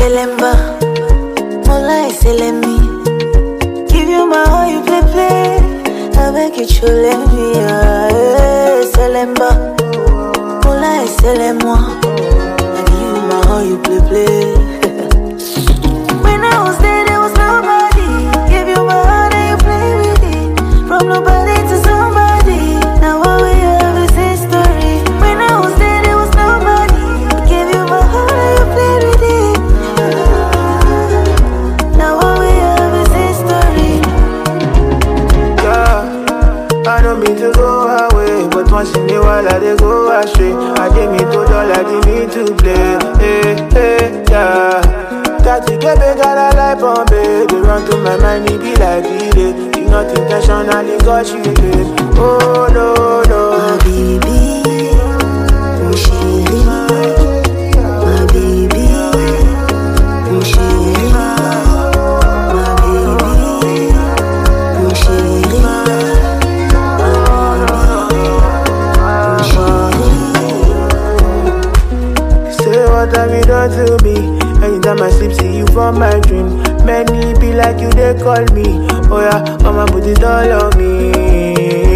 Selemba, Mola Selemi. Give you my heart, you play. I beg you to let me, Selemba, Mola Selemo. I give you my heart, you play. When I was there was nobody. Give you my heart and you play with it. From nobody to somebody. Now all we have is history. When I was there was nobody. Give you my heart and you play with it. Now all we have is history. Yeah, I don't mean to go away, but once in a while I dey go astray. I dey me to dollar, I dey me to play. Hey, yeah. That you get big, I like Bombay. They run to my mind, it be like delay. You not intentionally got you babe. Oh no, no. My baby, oh chérie. My baby, oh chérie. My baby, oh chérie. Say what have you done to me? Anytime I sleep, see you from my dream. Many be like you, they call me. Oh yeah, mama put it all on me.